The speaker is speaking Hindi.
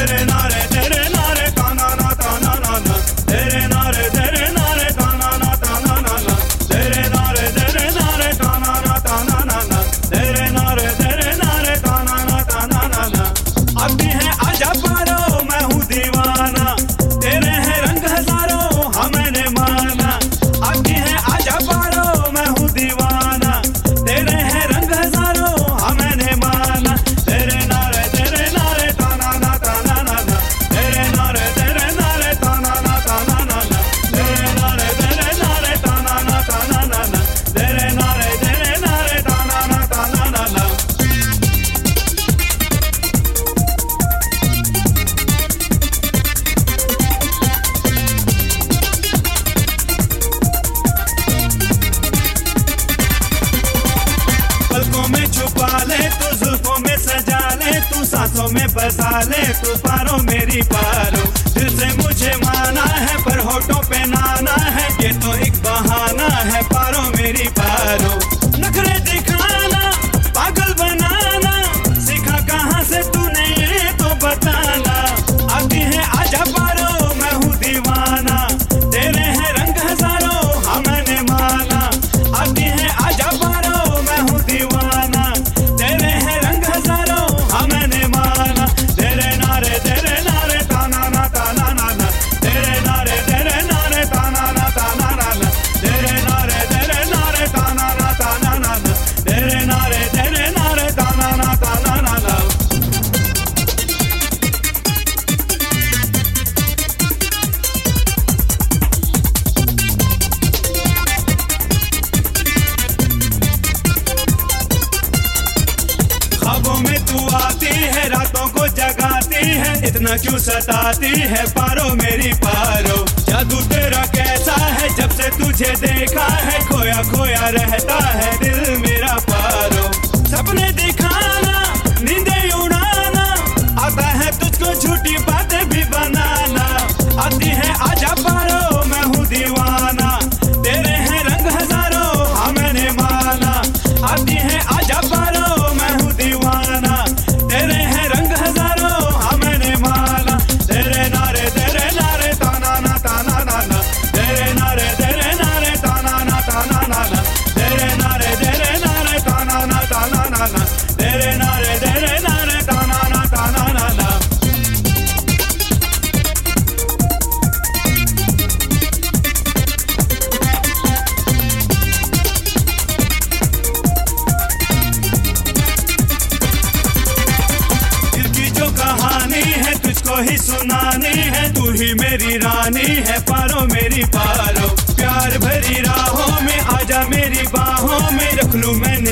तेरे नारे ताना ना ताना ना ना, तेरे नारे ताना ना ताना ना ना, तेरे नारे ताना ना ताना ना ना, तेरे नारे ताना ना ताना ना ना। अभी है आजा पारो मैं हूँ दीवाना, तेरे हैं रंग हजारों हाँ मैंने माना। अभी है आजा पारो मैं हूँ दीवाना, तेरे हैं रंग हजारों हाँ मैंने माना। तेरे नारे ताना ना ताना ना ना, तेरे नारे ताना ना ताना ना ना, तेरे नारे ताना ना ताना ना ना, तेरे नारे ताना ना ताना ना ना। पलकों में छुपा ले तू, जुल्फों में सजा ले तू, सांसों में बसा ले तू, पारो मेरी पारो। दिल से मुझे माना है पर होठों पे नाना है, ये तो एक बहाना है पारो मेरी पारो। नखरे दिखाना पागल बनाना सीखा कहाँ से तूने ये तो बताना। आती है आजा पारो मैं हूँ दीवाना, तेरे हैं रंग हजारों हाँ मैंने माना। आती है आजा पारो मैं हूँ दीवाना, तेरे हैं रंग हजारों हाँ मैंने माना। तेरे नारे ताना ना ताना ना ना, तेरे नारे ताना ना ताना ना ना, तेरे नारे ताना ना ताना ना ना, तेरे नारे ताना ना ताना ना ना। ख्वाबों में तू आती है रातों को जगाती है, इतना क्यों सताती है पारो मेरी पारो। जादू तेरा कैसा है जब से तुझे देखा है, खोया खोया रहता है दिल मेरा पारो। सपने दिखाना नींदें उड़ाना, आता है तुझको झूठी बातें भी बनाना। आती है आजा पारो मैं हूँ दीवाना, तेरे हैं रंग हजारों हाँ मैंने माना। आती है आजा पारो मैं हूँ दीवाना, तेरे हैं रंग हजारों हाँ मैंने माना। तेरे नारे ताना ना ताना ना ना, तेरे नारे ताना ना ताना ना ना, तेरे नारे ताना ना ताना ना ना, तेरे नारे ताना ना ताना ना ना। दिल की जो कहानी है तुझको ही सुनानी है, तू ही मेरी रानी है पारो मेरी पारो। प्यार भरी राहों में आजा मेरी बाहों में, रख लूं मैं